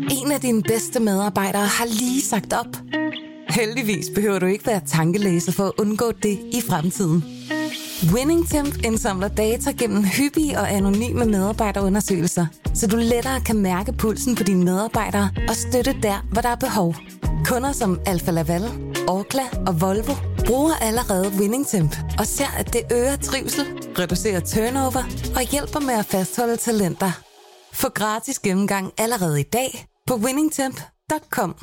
En af dine bedste medarbejdere har lige sagt op. Heldigvis behøver du ikke være tankelæser for at undgå det i fremtiden. WinningTemp indsamler data gennem hyppige og anonyme medarbejderundersøgelser, så du lettere kan mærke pulsen på dine medarbejdere og støtte der, hvor der er behov. Kunder som Alfa Laval, Orkla og Volvo bruger allerede WinningTemp og ser, at det øger trivsel, reducerer turnover og hjælper med at fastholde talenter. Få gratis gennemgang allerede i dag på winningtemp.com.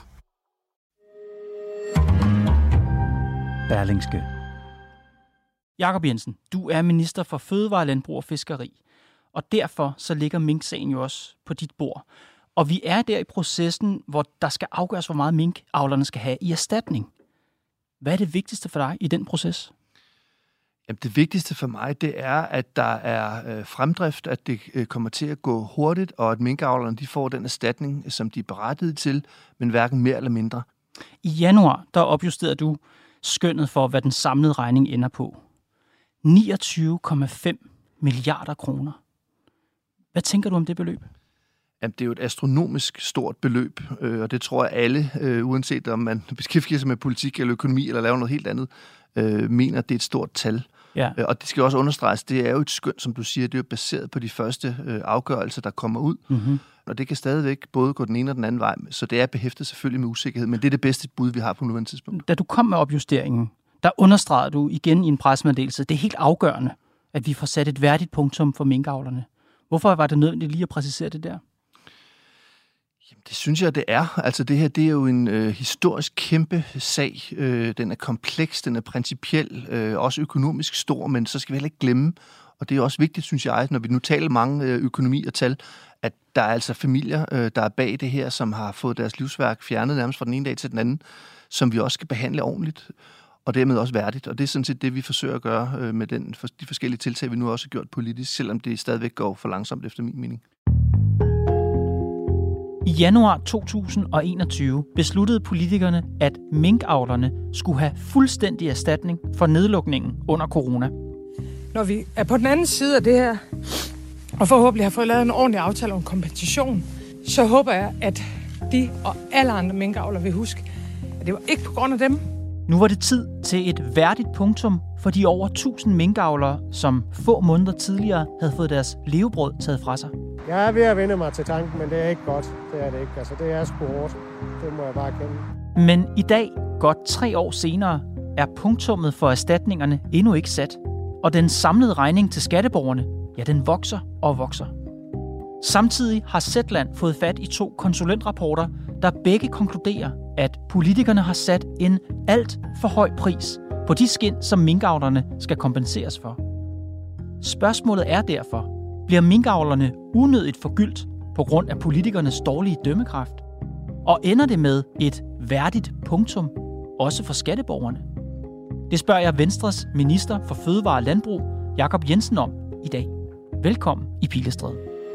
Berlingske. Jakob Jensen, du er minister for Fødevare, Landbrug og Fiskeri, og derfor så ligger minksagen jo også på dit bord. Og vi er der i processen, hvor der skal afgøres, hvor meget minkavlerne skal have i erstatning. Hvad er det vigtigste for dig i den proces? Jamen, det vigtigste for mig, det er, at der er fremdrift, at det kommer til at gå hurtigt, og at minkavlerne de får den erstatning, som de er berettiget til, men hverken mere eller mindre. I januar, der opjusterede du skønnet for, hvad den samlede regning ender på. 29,5 milliarder kroner. Hvad tænker du om det beløb? Jamen, det er jo et astronomisk stort beløb, og det tror jeg alle, uanset om man beskæftiger sig med politik eller økonomi eller laver noget helt andet, mener, at det er et stort tal. Ja. Og det skal også understreges, det er jo et skøn, som du siger, det er jo baseret på de første afgørelser, der kommer ud. Mm-hmm. Og det kan stadigvæk både gå den ene og den anden vej, så det er behæftet selvfølgelig med usikkerhed, men det er det bedste bud, vi har på nuværende tidspunkt. Da du kom med opjusteringen, der understregede du igen i en pressemeddelelse, det er helt afgørende, at vi får sat et værdigt punktum for minkavlerne. Hvorfor var det nødvendigt lige at præcisere det der? Jamen, det synes jeg, det er. Altså det her, det er jo en historisk kæmpe sag. Den er kompleks, den er principiel, også økonomisk stor, men så skal vi heller ikke glemme, og det er også vigtigt, synes jeg, når vi nu taler mange økonomi og tal, at der er altså familier, der er bag det her, som har fået deres livsværk fjernet nærmest fra den ene dag til den anden, som vi også skal behandle ordentligt, og dermed også værdigt. Og det er sådan set det, vi forsøger at gøre med de forskellige tiltag, vi nu også har gjort politisk, selvom det stadigvæk går for langsomt efter min mening. I januar 2021 besluttede politikerne, at minkavlerne skulle have fuldstændig erstatning for nedlukningen under corona. Når vi er på den anden side af det her, og forhåbentlig har fået lavet en ordentlig aftale om kompensation, så håber jeg, at de og alle andre minkavlere vil huske, at det var ikke på grund af dem. Nu var det tid til et værdigt punktum for de over 1000 minkavlere, som få måneder tidligere havde fået deres levebrød taget fra sig. Jeg er ved at vende mig til tanken, men det er ikke godt. Det er det ikke. Altså, det er sgu hårdt. Det må jeg bare kende. Men i dag, godt 3 år senere, er punktummet for erstatningerne endnu ikke sat. Og den samlede regning til skatteborgerne, ja, den vokser og vokser. Samtidig har Zetland fået fat i 2 konsulentrapporter, der begge konkluderer, at politikerne har sat en alt for høj pris på de skind, som minkavlerne skal kompenseres for. Spørgsmålet er derfor, bliver minkavlerne unødigt forgyldt på grund af politikernes dårlige dømmekraft? Og ender det med et værdigt punktum, også for skatteborgerne? Det spørger jeg Venstres minister for Fødevare og Landbrug, Jakob Jensen, om i dag. Velkommen i Pilestræde.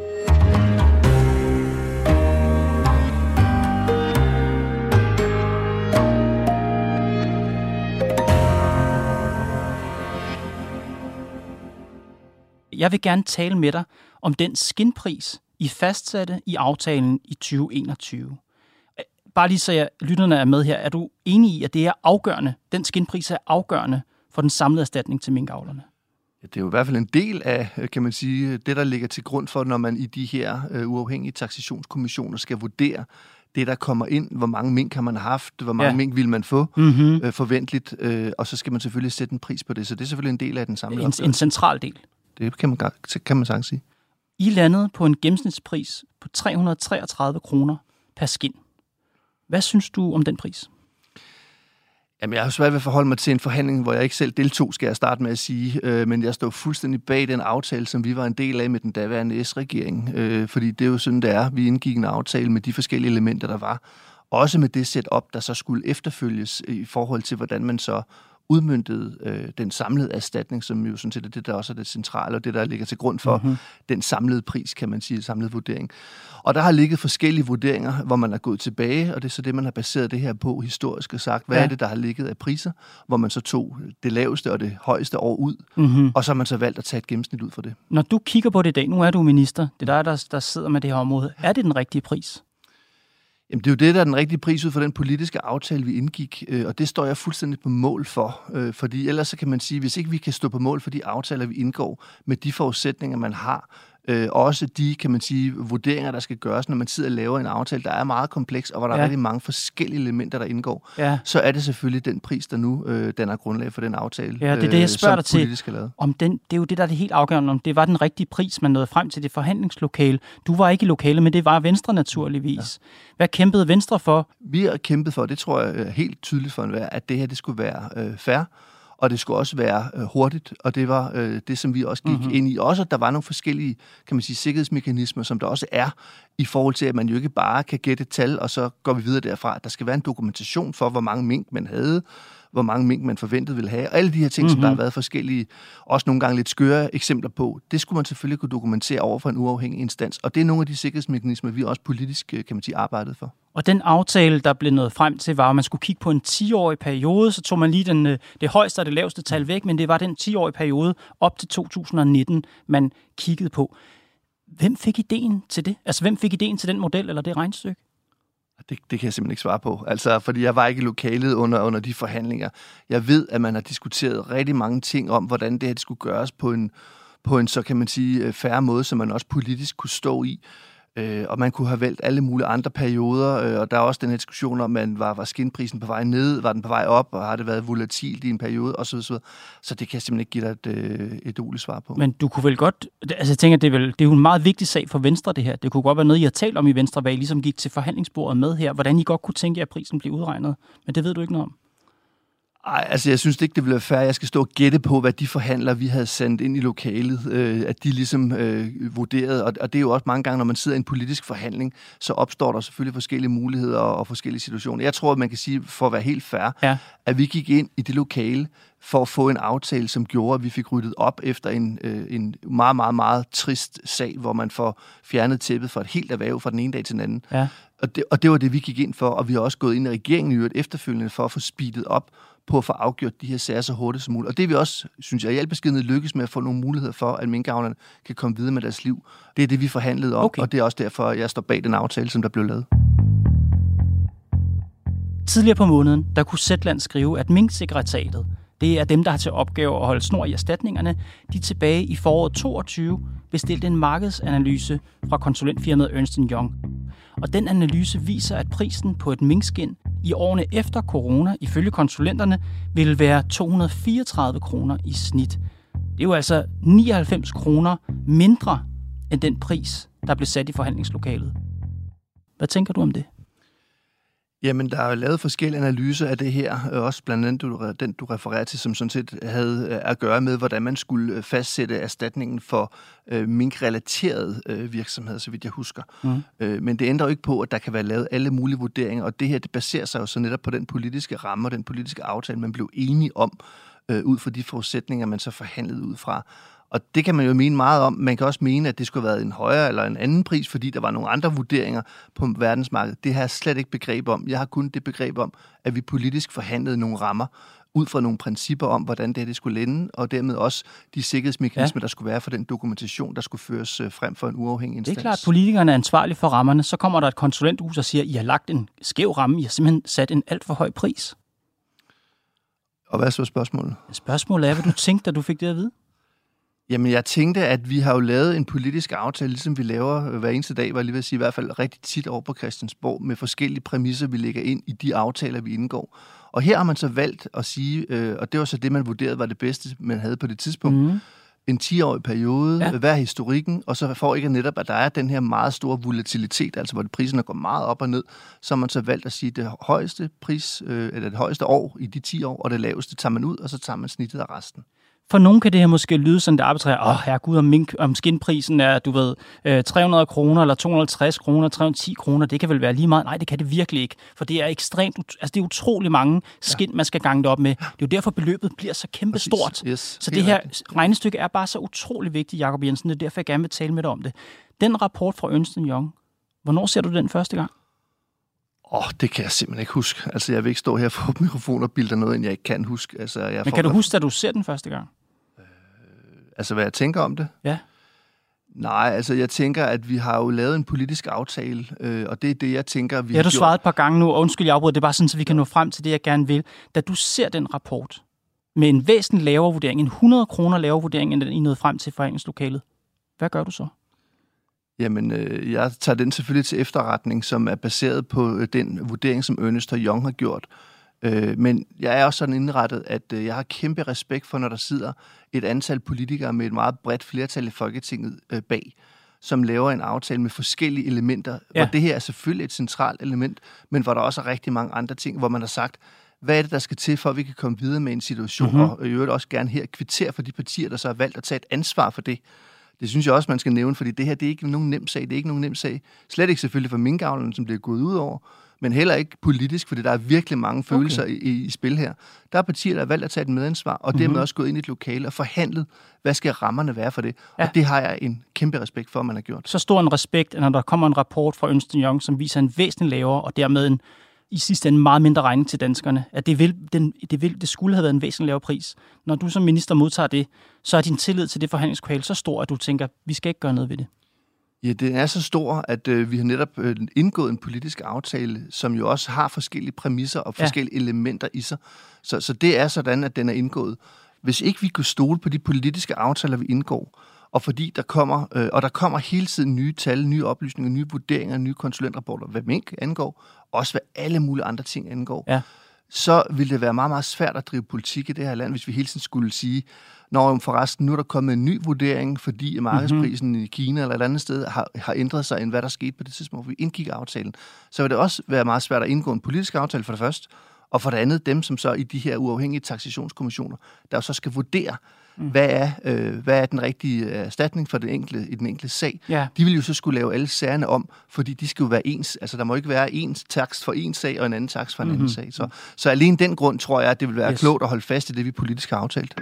Jeg vil gerne tale med dig om den skindpris, I fastsatte i aftalen i 2021. Bare lige så lytterne er med her. Er du enig i, at det er afgørende, den skindpris er afgørende for den samlede erstatning til minkavlerne? Det er jo i hvert fald en del af, kan man sige, det, der ligger til grund for, når man i de her uafhængige taksationskommissioner skal vurdere det, der kommer ind, hvor mange mink har man haft, hvor mange mink vil man få forventeligt, og så skal man selvfølgelig sætte en pris på det. Så det er selvfølgelig en del af den samlede opgørelse. En central del. Det kan man sagtens sige. I landede på en gennemsnitspris på 333 kroner per skind. Hvad synes du om den pris? Jamen, jeg har svært ved at forholde mig til en forhandling, hvor jeg ikke selv deltog, skal jeg starte med at sige. Men jeg står fuldstændig bag den aftale, som vi var en del af med den daværende S-regering. Fordi det er jo sådan, det er. Vi indgik en aftale med de forskellige elementer, der var. Også med det setup, der så skulle efterfølges i forhold til, hvordan man så udmøntede den samlede erstatning, som jo sådan set er det, der også er det centrale, og det, der ligger til grund for den samlede pris, kan man sige, samlede vurdering. Og der har ligget forskellige vurderinger, hvor man er gået tilbage, og det er så det, man har baseret det her på historisk og sagt, hvad er det, der har ligget af priser, hvor man så tog det laveste og det højeste år ud, og så har man så valgt at tage et gennemsnit ud for det. Når du kigger på det i dag, nu er du minister, det er dig, der sidder med det her område, er det den rigtige pris? Jamen, det er jo det, der er den rigtige pris ud for den politiske aftale, vi indgik, og det står jeg fuldstændig på mål for, fordi ellers så kan man sige, hvis ikke vi kan stå på mål for de aftaler, vi indgår, med de forudsætninger, man har, også de, kan man sige, vurderinger, der skal gøres, når man sidder og laver en aftale, der er meget kompleks, og hvor der er rigtig mange forskellige elementer, der indgår, så er det selvfølgelig den pris, der nu danner grundlag for den aftale, ja, det er det, jeg spørger dig til. Om den, det er jo det, der er det helt afgørende, om det var den rigtige pris, man nåede frem til det forhandlingslokale. Du var ikke i lokalet, men det var Venstre naturligvis. Ja. Hvad kæmpede Venstre for? Vi har kæmpet for, det tror jeg er helt tydeligt for enhver, at det her, det skulle være fair, og det skulle også være hurtigt, og det var det, som vi også gik ind i. Også, at der var nogle forskellige, kan man sige, sikkerhedsmekanismer, som der også er, i forhold til, at man jo ikke bare kan gætte et tal, og så går vi videre derfra. Der skal være en dokumentation for, hvor mange mink man havde, hvor mange mink man forventede ville have, og alle de her ting, som der har været forskellige, også nogle gange lidt skøre eksempler på, det skulle man selvfølgelig kunne dokumentere over for en uafhængig instans, og det er nogle af de sikkerhedsmekanismer, vi også politisk, kan man sige, arbejdede for. Og den aftale, der blev nået frem til, var, at man skulle kigge på en 10-årig periode, så tog man lige det højeste og det laveste tal væk, men det var den 10-årige periode op til 2019, man kiggede på. Hvem fik ideen til det? Altså, hvem fik ideen til den model eller det regnestykke? Det kan jeg simpelthen ikke svare på, altså, fordi jeg var ikke i lokalet under de forhandlinger. Jeg ved, at man har diskuteret rigtig mange ting om, hvordan det her skulle gøres på en så kan man sige, fair måde, som man også politisk kunne stå i. Og man kunne have valgt alle mulige andre perioder, og der er også den her diskussion om, man var skinprisen på vej ned, var den på vej op, og har det været volatilt i en periode, osv. Så det kan jeg simpelthen ikke give dig et dårligt svar på. Men du kunne vel godt, altså jeg tænker, det er jo en meget vigtig sag for Venstre, det her. Det kunne godt være noget, I har talt om i Venstre, hvad I ligesom gik til forhandlingsbordet med her, hvordan I godt kunne tænke, at prisen blev udregnet, men det ved du ikke noget om. Ej, altså jeg synes ikke, det ville være fair, jeg skal stå og gætte på, hvad de forhandlere, vi havde sendt ind i lokalet, at de ligesom vurderede. Og det er jo også mange gange, når man sidder i en politisk forhandling, så opstår der selvfølgelig forskellige muligheder og forskellige situationer. Jeg tror, at man kan sige, for at være helt fair, at vi gik ind i det lokale for at få en aftale, som gjorde, at vi fik ryddet op efter en meget, meget, meget trist sag, hvor man får fjernet tæppet for et helt erhverv fra den ene dag til den anden. Ja. Og det var det, vi gik ind for, og vi har også gået ind i regeringen i øvrigt efterfølgende for at få speedet op på at få afgjort de her sager så hurtigt som muligt. Og det er vi også, synes jeg, i al beskedenhed lykkes med at få nogle muligheder for, at minkavlerne kan komme videre med deres liv. Det er det, vi forhandlede om, og det er også derfor, jeg står bag den aftale, som der blev lavet. Tidligere på måneden, der kunne Zetland skrive, at Minksekretariatet, det er dem, der har til opgave at holde snor i erstatningerne, de tilbage i foråret 2022 bestilte en markedsanalyse fra konsulentfirmaet Ernst & Young. Og den analyse viser, at prisen på et minkskind i årene efter corona, ifølge konsulenterne, vil være 234 kroner i snit. Det er jo altså 99 kroner mindre end den pris, der blev sat i forhandlingslokalet. Hvad tænker du om det? Jamen, der er jo lavet forskellige analyser af det her, også blandt andet den, du refererer til, som sådan set havde at gøre med, hvordan man skulle fastsætte erstatningen for minkrelaterede virksomheder, så vidt jeg husker. Men det ændrer jo ikke på, at der kan være lavet alle mulige vurderinger, og det her, det baserer sig jo så netop på den politiske ramme og den politiske aftale, man blev enige om, ud fra de forudsætninger, man så forhandlede ud fra. Og det kan man jo mene meget om. Man kan også mene, at det skulle have været en højere eller en anden pris, fordi der var nogle andre vurderinger på verdensmarkedet. Det har jeg slet ikke begreb om. Jeg har kun det begreb om, at vi politisk forhandlede nogle rammer ud fra nogle principper om, hvordan det skulle lande, og dermed også de sikkerhedsmekanismer, der skulle være for den dokumentation, der skulle føres frem for en uafhængig instans. Det er klart, at politikerne er ansvarlige for rammerne. Så kommer der et konsulenthus og siger, at I har lagt en skæv ramme. I har simpelthen sat en alt for høj pris. Og hvad er så spørgsmålet? Spørgsmålet er, hvad du tænkte, da du fik det at vide? Jamen, jeg tænkte, at vi har jo lavet en politisk aftale, ligesom vi laver hver eneste dag, var jeg lige ved at sige, i hvert fald rigtig tit over på Christiansborg, med forskellige præmisser, vi lægger ind i de aftaler, vi indgår. Og her har man så valgt at sige, og det var så det, man vurderede var det bedste, man havde på det tidspunkt, en 10-årig periode, hvad er historikken, og så får ikke netop, at der er den her meget store volatilitet, altså hvor priserne går meget op og ned, så har man så valgt at sige, det højeste pris, eller det højeste år i de 10 år, og det laveste tager man ud, og så tager man snittet af resten. For nogen kan det her måske lyde sådan, det arbitrære, herregud, om skinprisen er, 300 kroner, eller 250 kroner, 310 kroner, det kan vel være lige meget. Nej, det kan det virkelig ikke, for det er ekstremt, altså det er utrolig mange skind, man skal gange det op med. Det er jo derfor, beløbet bliver så kæmpe stort. Yes, så det her regnestykke er bare så utrolig vigtigt, Jacob Jensen, det er derfor, jeg gerne vil tale med dig om det. Den rapport fra Ernst & Young, hvornår ser du den første gang? Det kan jeg simpelthen ikke huske. Altså, jeg vil ikke stå her for mikrofon og bilde noget, jeg ikke kan huske. Altså, men kan du huske, at du ser den første gang? Altså, hvad jeg tænker om det? Ja. Nej, altså jeg tænker, at vi har jo lavet en politisk aftale, og det er det, jeg tænker, vi har gjort. Du svaret et par gange nu, og undskyld, jeg afbryder, det er bare sådan, så vi kan nå frem til det, jeg gerne vil. Da du ser den rapport med en væsentlig lavere vurdering, en 100 kroner lavere vurdering, end den I nåede frem til forhandlingslokalet, hvad gør du så? Jamen, jeg tager den selvfølgelig til efterretning, som er baseret på den vurdering, som Ernst & Young har gjort. Men jeg er også sådan indrettet, at jeg har kæmpe respekt for, når der sidder et antal politikere med et meget bredt flertal i Folketinget bag, som laver en aftale med forskellige elementer, hvor det her er selvfølgelig et centralt element, men hvor der også er rigtig mange andre ting, hvor man har sagt, hvad er det, der skal til, for at vi kan komme videre med en situation, og i øvrigt også gerne her kvittere for de partier, der så har valgt at tage et ansvar for det. Det synes jeg også, man skal nævne, fordi det her, det er ikke nogen nem sag. Det er ikke nogen nem sag. Slet ikke selvfølgelig for minkavlerne, som bliver gået ud over, men heller ikke politisk, fordi der er virkelig mange følelser i spil her. Der er partier, der har valgt at tage et medansvar, og dermed også gået ind i et lokale og forhandlet, hvad skal rammerne være for det. Ja. Og det har jeg en kæmpe respekt for, at man har gjort. Så stor en respekt, at når der kommer en rapport fra Ernst & Young, som viser en væsentlig lavere, og dermed en i sidste ende meget mindre regning til danskerne, at det skulle have været en væsentlig lavere pris. Når du som minister modtager det, så er din tillid til det forhandlingslokale så stor, at du tænker, vi skal ikke gøre noget ved det. Ja, det er så stor, at vi har netop indgået en politisk aftale, som jo også har forskellige præmisser og forskellige elementer i sig. Så det er sådan, at den er indgået. Hvis ikke vi kunne stole på de politiske aftaler, vi indgår, og fordi der kommer hele tiden nye tal, nye oplysninger, nye vurderinger, nye konsulentrapporter, hvad mink angår, også hvad alle mulige andre ting angår, så ville det være meget, meget svært at drive politik i det her land, hvis vi hele tiden skulle sige, når forresten nu er der kommet en ny vurdering, fordi markedsprisen i Kina eller et andet sted har ændret sig, end hvad der skete på det tidspunkt, hvor vi indgik aftalen, så vil det også være meget svært at indgå en politisk aftale for det første, og for det andet dem, som så i de her uafhængige taksationskommissioner, der så skal vurdere, hvad er den rigtige erstatning for i den enkelte sag. Ja. De vil jo så skulle lave alle sagerne om, fordi de skal jo være ens. Altså, der må ikke være ens takst for en sag og en anden takst for en anden sag. Så alene den grund tror jeg, at det vil være klogt at holde fast i det, vi politisk har aftalt.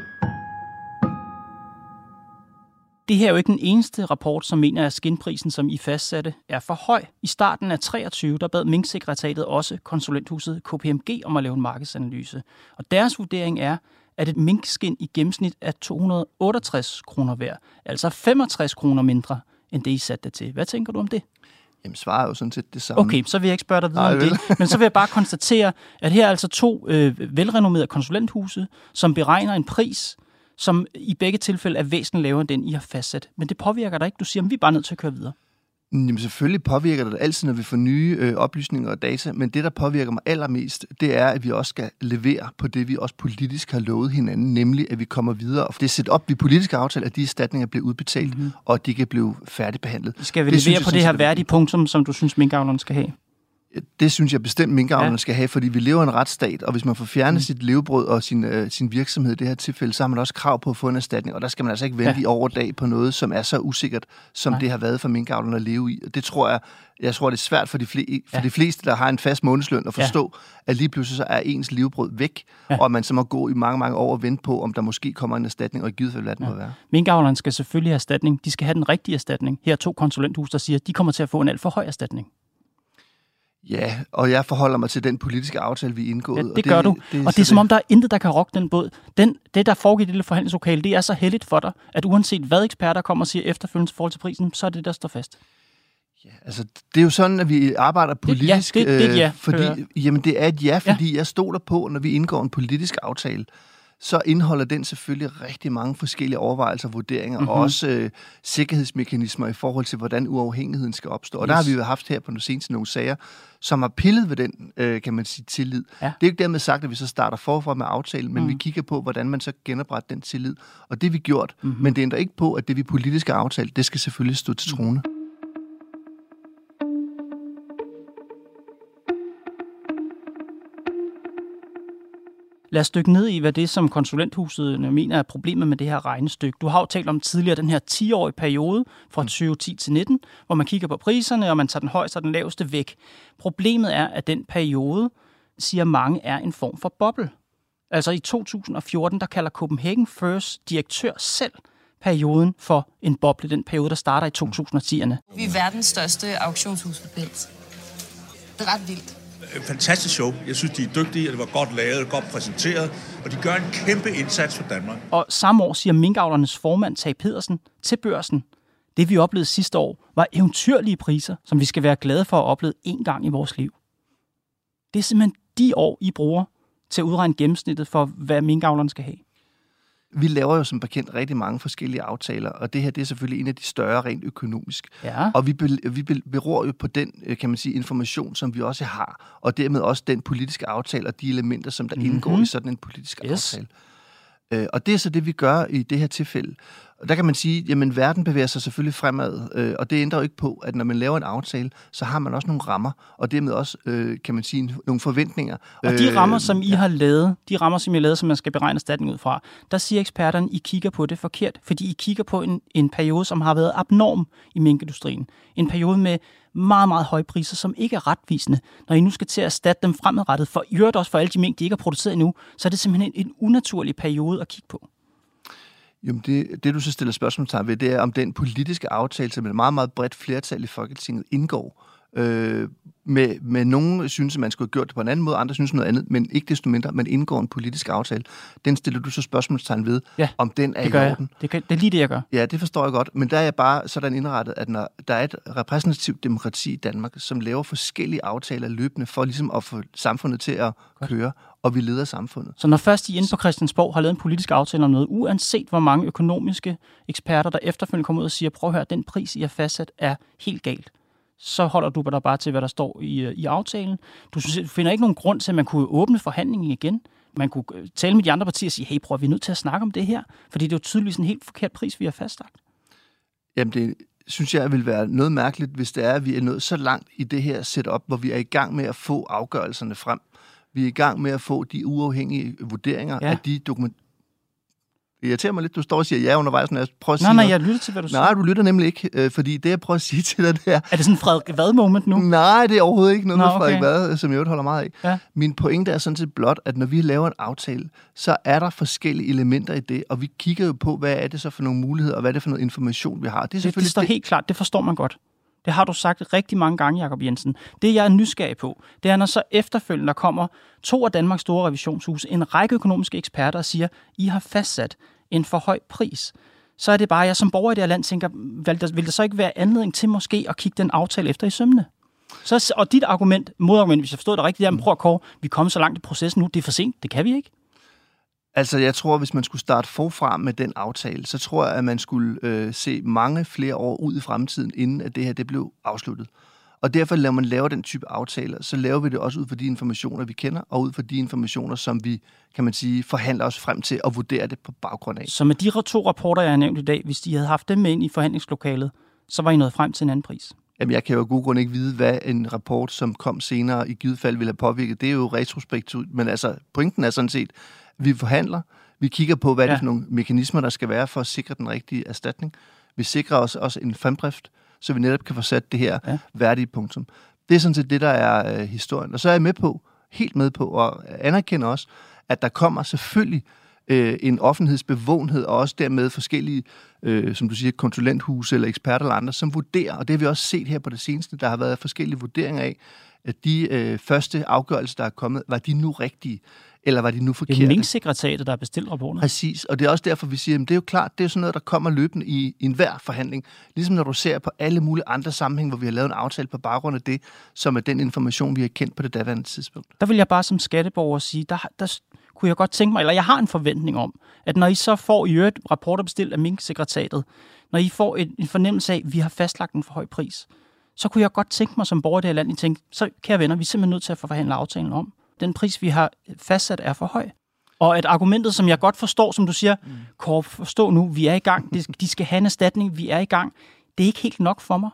Det her er jo ikke den eneste rapport, som mener, at skinprisen, som I fastsatte, er for høj. I starten af 23, der bad Minksekretariatet også konsulenthuset KPMG om at lave en markedsanalyse. Og deres vurdering er, at et minkskin i gennemsnit er 268 kroner værd. Altså 65 kroner mindre, end det I satte det til. Hvad tænker du om det? Jamen, svaret er jo sådan set det samme. Okay, så vil jeg ikke spørge dig videre om det. Men så vil jeg bare konstatere, at her er altså to velrenommerede konsulenthuse, som beregner en pris, som i begge tilfælde er væsentligt lavere end den, I har fastsat. Men det påvirker dig ikke. Du siger, at vi er bare nødt til at køre videre. Jamen selvfølgelig påvirker det altid, når vi får nye oplysninger og data, men det, der påvirker mig allermest, det er, at vi også skal levere på det, vi også politisk har lovet hinanden, nemlig at vi kommer videre. Og det er set op i politiske aftaler, at de erstatninger bliver udbetalt, og at de kan blive færdigbehandlet. Skal vi levere på det her værdige punktum, som du synes, minkavlerne skal have? Det synes jeg bestemt, minkavlerne skal have, fordi vi lever i en retsstat, og hvis man får fjernet sit levebrød og sin virksomhed i det her tilfælde, så har man også krav på at få en erstatning, og der skal man altså ikke vente i over dag på noget, som er så usikkert, som det har været for minkavlerne at leve i. Og det tror jeg tror, det er svært for de fleste, der har en fast månedsløn, at forstå, at lige pludselig så er ens levebrød væk, og man så må gå i mange, mange år og vente på, om der måske kommer en erstatning, og i givet fald, hvad den må være. Minkavlerne skal selvfølgelig have erstatning. De skal have den rigtige erstatning. Her er 2 konsulenthus, der siger, at de kommer til at få en alt for høj erstatning. Ja, og jeg forholder mig til den politiske aftale, vi er indgået. Ja, det gør du. Og det er som om, der er intet, der kan rokke den båd. Det, der foregår i det lille forhandlingslokale, det er så heldigt for dig, at uanset hvad eksperter kommer og siger efterfølgende i forhold til prisen, så er det, der står fast. Ja, altså, det er jo sådan, at vi arbejder politisk. Det er et ja. Jamen, det er et ja, fordi jeg stoler på, når vi indgår en politisk aftale, så indeholder den selvfølgelig rigtig mange forskellige overvejelser og vurderinger, og også sikkerhedsmekanismer i forhold til, hvordan uafhængigheden skal opstå. Og der har vi jo haft her på det seneste nogle sager, som har pillet ved den, kan man sige, tillid. Ja. Det er ikke dermed sagt, at vi så starter forfra med aftalen, men vi kigger på, hvordan man så genopretter den tillid. Og det har vi gjort, men det ændrer ikke på, at det vi politisk har aftalt, det skal selvfølgelig stå til trone. Lad os dykke ned i, hvad det som konsulenthuset mener er problemet med det her regnestykke. Du har jo talt om tidligere den her 10-årige periode fra 2010 til 19, hvor man kigger på priserne, og man tager den højeste og den laveste væk. Problemet er, at den periode, siger mange, er en form for boble. Altså i 2014, der kalder Copenhagen Furs direktør selv perioden for en boble, den periode, der starter i 2010'erne. Vi er verdens største auktionshus for pels. Det er ret vildt. Fantastisk show. Jeg synes, de er dygtige, og det var godt lavet, godt præsenteret, og de gør en kæmpe indsats for Danmark. Og samme år siger minkavlernes formand, Tage Pedersen, til Børsen, Det vi oplevede sidste år var eventyrlige priser, som vi skal være glade for at opleve én gang i vores liv. Det er simpelthen de år, I bruger til at udregne gennemsnittet for, hvad minkavlerne skal have. Vi laver jo som bekendt rigtig mange forskellige aftaler, og det her det er selvfølgelig en af de større rent økonomisk. Ja. Og vi beror jo på den, kan man sige, information, som vi også har, og dermed også den politiske aftale og de elementer, som der indgår i sådan en politisk aftale. Og det er så det, vi gør i det her tilfælde. Og der kan man sige, jamen verden bevæger sig selvfølgelig fremad, og det ændrer jo ikke på, at når man laver en aftale, så har man også nogle rammer, og dermed også, kan man sige, nogle forventninger. Og de rammer, som I har lavet, som man skal beregne erstatning ud fra, der siger eksperterne, I kigger på det forkert, fordi I kigger på en periode, som har været abnorm i minkindustrien. En periode med meget, meget høje priser, som ikke er retvisende. Når I nu skal til at erstatte dem fremadrettet, for i øvrigt også for alle de mink, de ikke har produceret endnu, så er det simpelthen en unaturlig periode at kigge på. Jo, det du så stiller spørgsmålstegn ved, det er, om den politiske aftale, som et meget, meget bredt flertal i Folketinget indgår, med nogen synes, at man skulle have gjort det på en anden måde, andre synes noget andet, men ikke desto mindre, man indgår en politisk aftale. Den stiller du så spørgsmålstegn ved, om den er i orden. Det er lige det, jeg gør. Ja, det forstår jeg godt, men der er jeg bare sådan indrettet, at når der er et repræsentativt demokrati i Danmark, som laver forskellige aftaler løbende for ligesom at få samfundet til at køre, og vi leder samfundet. Så når først I inde på Christiansborg har lavet en politisk aftale om noget, uanset hvor mange økonomiske eksperter, der efterfølgende kommer ud og siger, prøv at høre, den pris, I har fastsat, er helt galt, så holder du dig bare til, hvad der står i aftalen. Du finder ikke nogen grund til, at man kunne åbne forhandlingen igen. Man kunne tale med de andre partier og sige, hey, prøv, vi er nødt til at snakke om det her, fordi det er jo tydeligvis en helt forkert pris, vi har fastlagt. Jamen, det synes jeg vil være noget mærkeligt, hvis det er, at vi er nået så langt i det her setup, hvor vi er i gang med at få afgørelserne frem. Vi er i gang med at få de uafhængige vurderinger af de dokumenter. Det irriterer mig lidt, du står og siger ja undervejs, når jeg prøver at sige Nej, jeg lytter til, hvad du siger. Nej, du lytter nemlig ikke, fordi det, jeg prøver at sige til dig, det er... Er det sådan en Frederik Vad-moment nu? Nej, det er overhovedet ikke noget med Frederik Vad, som jeg jo holder meget af. Ja. Min pointe er sådan set blot, at når vi laver en aftale, så er der forskellige elementer i det, og vi kigger jo på, hvad er det så for nogle muligheder, og hvad er det for noget information, vi har. Det står helt klart, det forstår man godt. Det har du sagt rigtig mange gange, Jacob Jensen. Det, jeg er nysgerrig på, det er, når så efterfølgende der kommer 2 af Danmarks store revisionshuse, en række økonomiske eksperter, og siger, I har fastsat en for høj pris. Så er det bare, jeg som borger i det her land tænker, vil der så ikke være anledning til måske at kigge den aftale efter i sømmene? Og dit modargument, hvis jeg forstod det rigtigt, er, prøv at Kåre, vi er kommet så langt i processen nu, det er for sent, det kan vi ikke. Altså, jeg tror, hvis man skulle starte forfra med den aftale, så tror jeg, at man skulle se mange flere år ud i fremtiden, inden at det her det blev afsluttet. Og derfor, når man laver den type aftaler, så laver vi det også ud fra de informationer, vi kender, og ud fra de informationer, som vi, kan man sige, forhandler os frem til og vurderer det på baggrund af. Så med de 2 rapporter, jeg har nævnt i dag, hvis de havde haft dem med ind i forhandlingslokalet, så var I nået frem til en anden pris? Jamen, jeg kan jo af god grund ikke vide, hvad en rapport, som kom senere i givet fald ville have påvirket. Det er jo retrospektivt, men altså, pointen er sådan set, vi forhandler, vi kigger på, hvad det er for nogle mekanismer, der skal være for at sikre den rigtige erstatning. Vi sikrer os også en fremdrift, så vi netop kan få sat det her værdige punktum. Det er sådan set det, der er historien. Og så er jeg helt med på, og anerkender også, at der kommer selvfølgelig en offentlighedsbevågenhed, og også dermed forskellige, som du siger, konsulenthuse eller eksperter eller andre, som vurderer, og det har vi også set her på det seneste, der har været forskellige vurderinger af, at de første afgørelser, der er kommet, var de nu rigtige, eller var de nu forkerte? Det er Mink-sekretariatet, der har bestilt rapporten. Præcis, og det er også derfor, vi siger, at det er jo klart, det er sådan noget, der kommer løbende i enhver forhandling. Ligesom når du ser på alle mulige andre sammenhæng, hvor vi har lavet en aftale på baggrund af det, som er den information, vi har kendt på det daværende tidspunkt. Der vil jeg bare som skatteborger sige, der kunne jeg godt tænke mig, eller jeg har en forventning om, at når I så får i øvrigt rapporter bestilt af Mink-sekretariatet, når I får en fornemmelse af, at vi har fastlagt en for høj pris, så kunne jeg godt tænke mig som borger i det her land, I tænke, så kære venner, vi er simpelthen nødt til at forhandle aftalen om. Den pris, vi har fastsat, er for høj. Og at argumentet, som jeg godt forstår, som du siger, Kåre, forstå nu, vi er i gang, de skal have en erstatning, vi er i gang. Det er ikke helt nok for mig.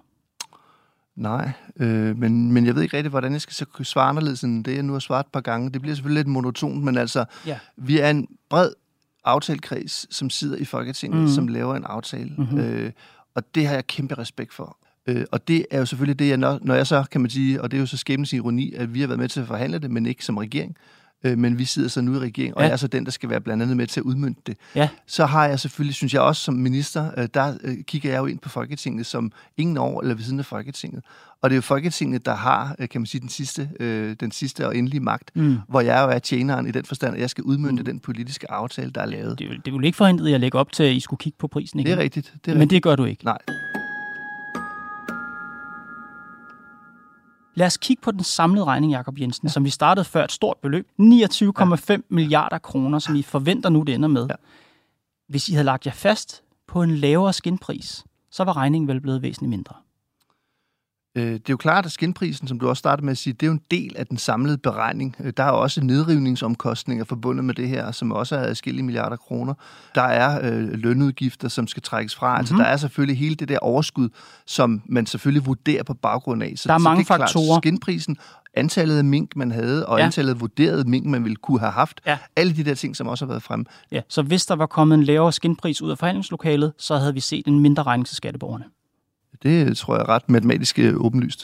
Nej, men jeg ved ikke rigtig, hvordan jeg skal svare anderledes end det, jeg nu har svaret et par gange. Det bliver selvfølgelig lidt monotont, men altså, vi er en bred aftalekreds, som sidder i Folketinget, som laver en aftale. Og det har jeg kæmpe respekt for. Og det er jo selvfølgelig det, når jeg så, kan man sige, og det er jo så skæbnens ironi, at vi har været med til at forhandle det, men ikke som regering. Men vi sidder så nu i regering, og jeg er så den, der skal være blandt andet med til at udmønte det. Ja. Så har jeg selvfølgelig, synes jeg også som minister, der kigger jeg jo ind på Folketinget som ingen over eller ved siden af Folketinget. Og det er jo Folketinget, der har, kan man sige, den sidste og endelige magt, hvor jeg jo er tjeneren i den forstand, at jeg skal udmønte den politiske aftale, der er lavet. Det vil ikke forhindre jer at lægge op til, at I skulle kigge på prisen igen. Det er rigtigt. Men det gør du ikke. Nej. Lad os kigge på den samlede regning, Jakob Jensen, som vi startede før et stort beløb. 29,5 milliarder kroner, som I forventer nu, det ender med. Ja. Hvis I havde lagt jer fast på en lavere skinpris, så var regningen vel blevet væsentligt mindre. Det er jo klart, at skinprisen, som du også startede med at sige, det er jo en del af den samlede beregning. Der er også nedrivningsomkostninger forbundet med det her, som også er adskillige milliarder kroner. Der er lønudgifter, som skal trækkes fra. Altså, der er selvfølgelig hele det der overskud, som man selvfølgelig vurderer på baggrund af. Så, der er mange så det er faktorer. Klart, skinprisen, antallet af mink, man havde, og antallet af vurderede mink, man ville kunne have haft. Ja. Alle de der ting, som også har været fremme. Ja, så hvis der var kommet en lavere skinpris ud af forhandlingslokalet, så havde vi set en mindre regning til skatteborgerne. Det tror jeg er ret matematisk åbenlyst.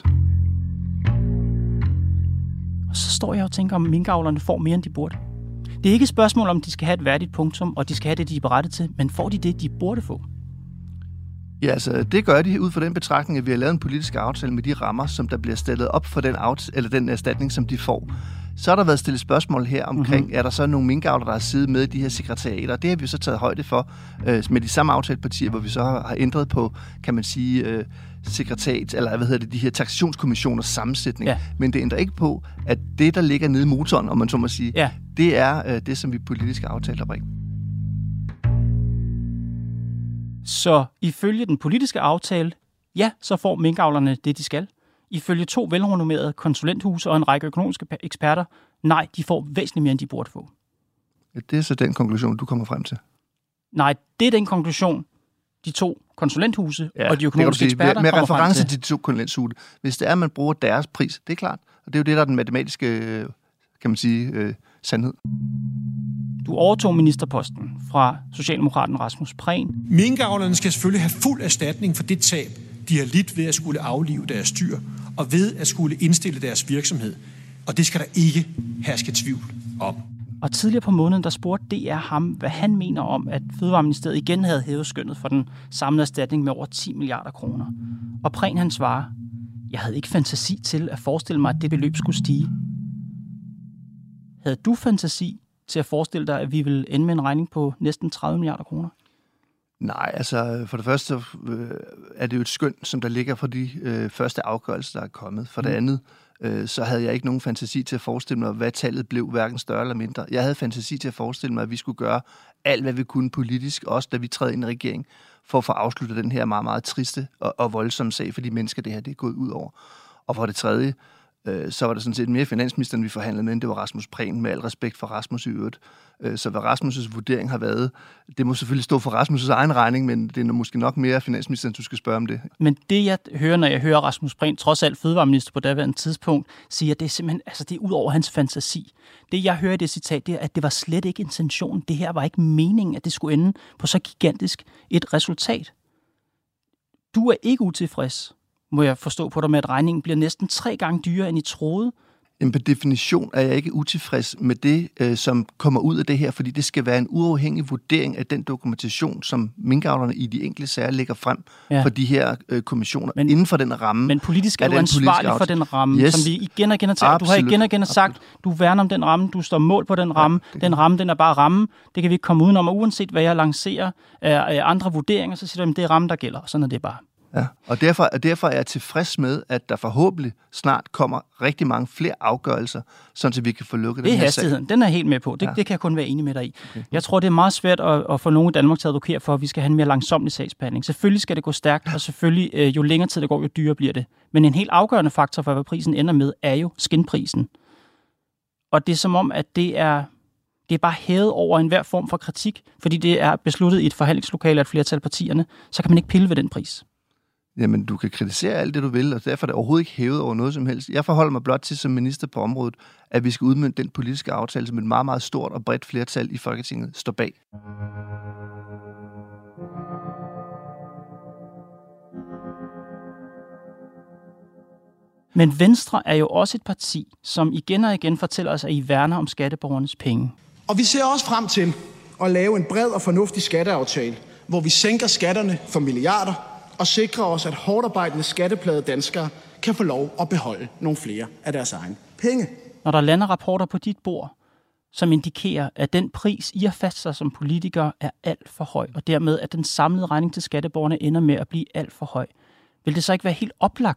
Og så står jeg og tænker, om minkavlerne får mere, end de burde. Det er ikke et spørgsmål, om de skal have et værdigt punktum, og de skal have det, de er berettet til, men får de det, de burde få? Ja, altså det gør de ud fra den betragtning, at vi har lavet en politisk aftale med de rammer, som der bliver stillet op for den erstatning, som de får. Så har der været stillet spørgsmål her omkring, er der så nogle minkavlere, der har siddet med i de her sekretariater? Det har vi så taget højde for med de samme aftalepartier, hvor vi så har ændret på, kan man sige, de her taksationskommissioners sammensætning. Ja. Men det ændrer ikke på, at det, der ligger nede i motoren, om man så må sige, det er det, som vi politisk har aftalt at bringe. Så ifølge den politiske aftale, så får minkavlerne det, de skal. Ifølge 2 velrenommerede konsulenthuse og en række økonomiske eksperter, nej, de får væsentligt mere, end de burde få. Det er så den konklusion, du kommer frem til? Nej, det er den konklusion, de 2 konsulenthuse og de økonomiske eksperter med kommer frem til. Med reference til de 2 konsulenthuse. Hvis det er, at man bruger deres pris, det er klart. Og det er jo det, der er den matematiske, kan man sige, sandhed. Du overtog ministerposten fra Socialdemokraten Rasmus Prehn. Minkavlerne skal selvfølgelig have fuld erstatning for det tab, de har lidt ved at skulle aflive deres dyr, og ved at skulle indstille deres virksomhed. Og det skal der ikke herske tvivl om. Og tidligere på måneden, der spurgte DR ham, hvad han mener om, at Fødevareministeriet igen havde hævet skønnet for den samlede erstatning med over 10 milliarder kroner. Og Prehn han svarer, jeg havde ikke fantasi til at forestille mig, at det beløb skulle stige. Havde du fantasi til at forestille dig, at vi ville ende med en regning på næsten 30 milliarder kroner? Nej, altså for det første er det jo et skøn, som der ligger for de første afgørelser, der er kommet. For det andet, så havde jeg ikke nogen fantasi til at forestille mig, hvad tallet blev, hverken større eller mindre. Jeg havde fantasi til at forestille mig, at vi skulle gøre alt, hvad vi kunne politisk, også da vi træder ind i regering, for at få afsluttet den her meget, meget triste og voldsomme sag for de mennesker, det her det er gået ud over. Og for det tredje, så var det sådan set mere finansministeren, vi forhandlede med, end det var Rasmus Prehn, med al respekt for Rasmus i øvrigt. Så hvad Rasmus' vurdering har været, det må selvfølgelig stå for Rasmus' egen regning, men det er måske nok mere finansministeren, du skal spørge om det. Men det, jeg hører, når jeg hører Rasmus Prehn, trods alt fødevareminister på daværende tidspunkt, siger, at det er simpelthen, altså det er ud over hans fantasi. Det, jeg hører i det citat, det er, at det var slet ikke intentionen. Det her var ikke meningen, at det skulle ende på så gigantisk et resultat. Du er ikke utilfreds, må jeg forstå på dig, med at regningen bliver næsten 3 gange dyrere, end I troede. Men på definition er jeg ikke utilfreds med det, som kommer ud af det her, fordi det skal være en uafhængig vurdering af den dokumentation, som minkavlerne i de enkelte sager lægger frem for de her kommissioner inden for den ramme. Men politisk er du ansvarlig for den ramme, som vi igen og igen har talt. Du har igen og igen sagt, du værner om den ramme, du står mål på den ramme. Den ramme, den er bare ramme. Det kan vi ikke komme udenom, og uanset hvad jeg lancerer af andre vurderinger, så siger du, at det er ramme, der gælder. Sådan er det bare. Ja, og derfor er jeg tilfrids med, at der forhåbentlig snart kommer rigtig mange flere afgørelser, så vi kan få lukket den her sag. Det er hastigheden. Den er helt med på. Det kan jeg kun være enig med dig i. Okay. Jeg tror, det er meget svært at få nogen i Danmark til at advokere for, at vi skal have en mere langsomlig sagsbehandling. Selvfølgelig skal det gå stærkt, og selvfølgelig jo længere tid det går, jo dyrere bliver det. Men en helt afgørende faktor for, hvad prisen ender med, er jo skinprisen. Og det er som om, at det er bare hævet over enhver form for kritik, fordi det er besluttet i et forhandlingslokale af et flertal af partierne, så kan man ikke pille ved den pris. Jamen, du kan kritisere alt det, du vil, og derfor er det overhovedet ikke hævet over noget som helst. Jeg forholder mig blot til som minister på området, at vi skal udmønte den politiske aftale, som et meget, meget stort og bredt flertal i Folketinget står bag. Men Venstre er jo også et parti, som igen og igen fortæller os, at I værner om skatteborgernes penge. Og vi ser også frem til at lave en bred og fornuftig skatteaftale, hvor vi sænker skatterne for milliarder, og sikre os, at hårdarbejdende skatteplagede danskere kan få lov at beholde nogle flere af deres egne penge. Når der lander rapporter på dit bord, som indikerer, at den pris, I har fastsat som politikere, er alt for høj, og dermed at den samlede regning til skatteborgerne ender med at blive alt for høj, vil det så ikke være helt oplagt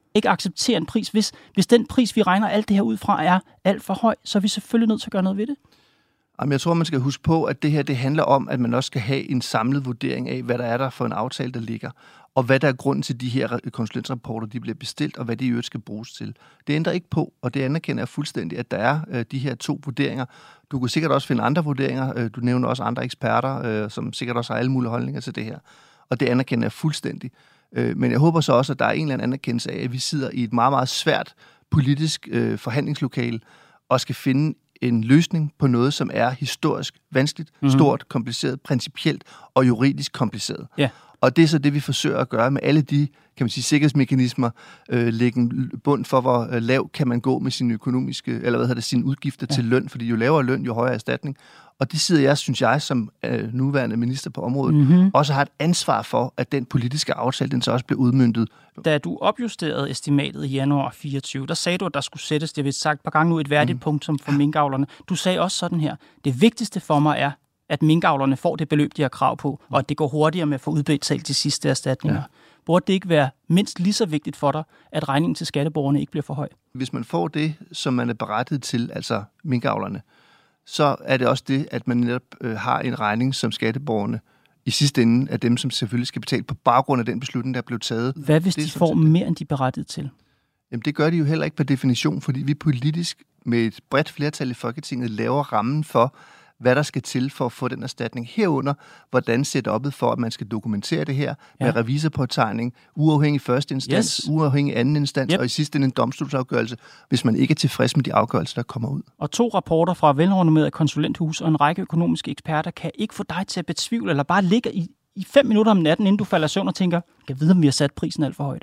ikke acceptere en pris. Hvis den pris, vi regner alt det her ud fra, er alt for høj, så er vi selvfølgelig nødt til at gøre noget ved det. Jamen, jeg tror, man skal huske på, at det her det handler om, at man også skal have en samlet vurdering af, hvad der er der for en aftale, der ligger, og hvad der er grunden til, de her konsulentrapporter, de bliver bestilt, og hvad de i øvrigt skal bruges til. Det ændrer ikke på, og det anerkender jeg fuldstændig, at der er de her 2 vurderinger. Du kan sikkert også finde andre vurderinger. Du nævner også andre eksperter, som sikkert også har alle mulige holdninger til det her. Og det anerkender jeg fuldstændig. Men jeg håber så også, at der er en eller anden anerkendelse af, at vi sidder i et meget, meget svært politisk forhandlingslokale og skal finde en løsning på noget, som er historisk vanskeligt, stort, kompliceret, principielt og juridisk kompliceret. Ja. Og det er så det, vi forsøger at gøre med alle de, kan man sige, sikkerhedsmekanismer, lægge en bund for, hvor lav kan man gå med sine økonomiske, eller sine udgifter til løn, fordi jo lavere løn, jo højere erstatning. Og det sidder jeg, synes jeg, som nuværende minister på området, også har et ansvar for, at den politiske aftale, den så også bliver udmøntet. Da du opjusterede estimatet i januar 24, der sagde du, at der skulle sættes, det har vi sagt et par gange nu, et værdigt punktum for minkavlerne. Du sagde også sådan her: det vigtigste for mig er, at minkavlerne får det beløb, de har krav på, og at det går hurtigere med at få udbetalt de sidste erstatninger. Ja. Burde det ikke være mindst lige så vigtigt for dig, at regningen til skatteborgerne ikke bliver for høj? Hvis man får det, som man er berettiget til, altså minkavlerne, så er det også det, at man netop har en regning, som skatteborgerne i sidste ende er dem, som selvfølgelig skal betale på baggrund af den beslutning, der er blevet taget. Hvad hvis de får mere, end de er berettiget til? Jamen det gør de jo heller ikke per definition, fordi vi politisk med et bredt flertal i Folketinget laver rammen for, hvad der skal til for at få den erstatning herunder, hvordan setupet for, at man skal dokumentere det her med revisorpåtegning, uafhængig første instans, uafhængig anden instans, og i sidste ende en domstolsafgørelse, hvis man ikke er tilfreds med de afgørelser, der kommer ud. Og 2 rapporter fra velrenommerede konsulenthus og en række økonomiske eksperter kan ikke få dig til at betvivle, eller bare ligge i 5 minutter om natten, inden du falder i søvn og tænker, kan vide, om vi har sat prisen alt for højt.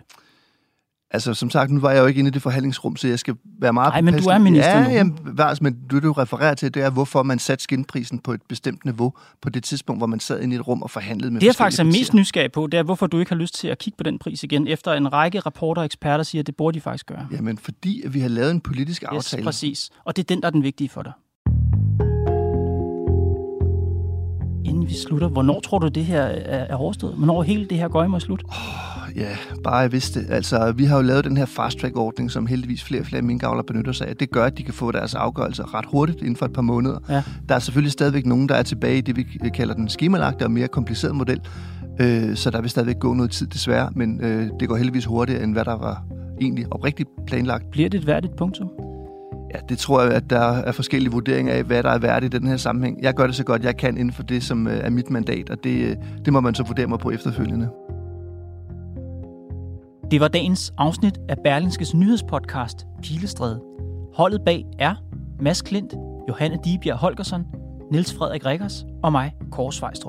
Altså, som sagt, nu var jeg jo ikke inde i det forhandlingsrum, så jeg skal være meget påpasselig. Nej, men du er minister nu. Ja, men du refererer til, det er, hvorfor man satte skinprisen på et bestemt niveau på det tidspunkt, hvor man sad inde i et rum og forhandlede med det, jeg faktisk er mest nysgerrig på, det er, hvorfor du ikke har lyst til at kigge på den pris igen, efter en række rapporter og eksperter siger, at det burde de faktisk gøre. Jamen, fordi vi har lavet en politisk aftale. Præcis. Og det er den, der er den vigtige for dig. Inden vi slutter, hvornår tror du, det her er overstået? Hvornår hele det her går imod slut? Ja, bare jeg vidste. Altså, vi har jo lavet den her fast-track-ordning, som heldigvis flere og flere minkavlere benytter sig af. Det gør, at de kan få deres afgørelser ret hurtigt inden for et par måneder. Ja. Der er selvfølgelig stadigvæk nogen, der er tilbage i det, vi kalder den skemalagte og mere kompliceret model. Så der vil stadigvæk gå noget tid, desværre. Men det går heldigvis hurtigere, end hvad der var egentlig oprigtigt planlagt. Bliver det et værdigt punktum? Ja, det tror jeg, at der er forskellige vurderinger af, hvad der er værdigt i den her sammenhæng. Jeg gør det så godt, jeg kan inden for det, som er mit mandat, og det må man så vurdere mig på efterfølgende. Det var dagens afsnit af Berlingskes nyhedspodcast Pilestræde. Holdet bag er Mads Klint, Johanne Dibjerg Holgersen, Niels Frederik Rikkers og mig, Kåre Svejstrup.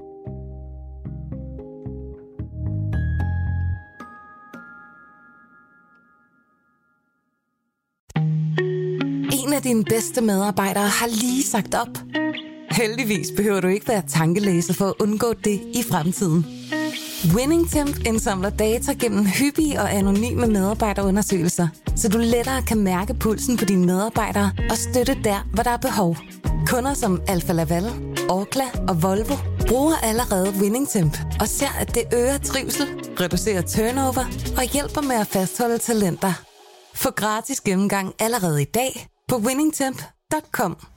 En af dine bedste medarbejdere har lige sagt op. Heldigvis behøver du ikke være tankelæser for at undgå det i fremtiden. WinningTemp indsamler data gennem hyppige og anonyme medarbejderundersøgelser, så du lettere kan mærke pulsen på dine medarbejdere og støtte der, hvor der er behov. Kunder som Alfa Laval, Orkla og Volvo bruger allerede WinningTemp og ser, at det øger trivsel, reducerer turnover og hjælper med at fastholde talenter. Få gratis gennemgang allerede i dag på winningtemp.com.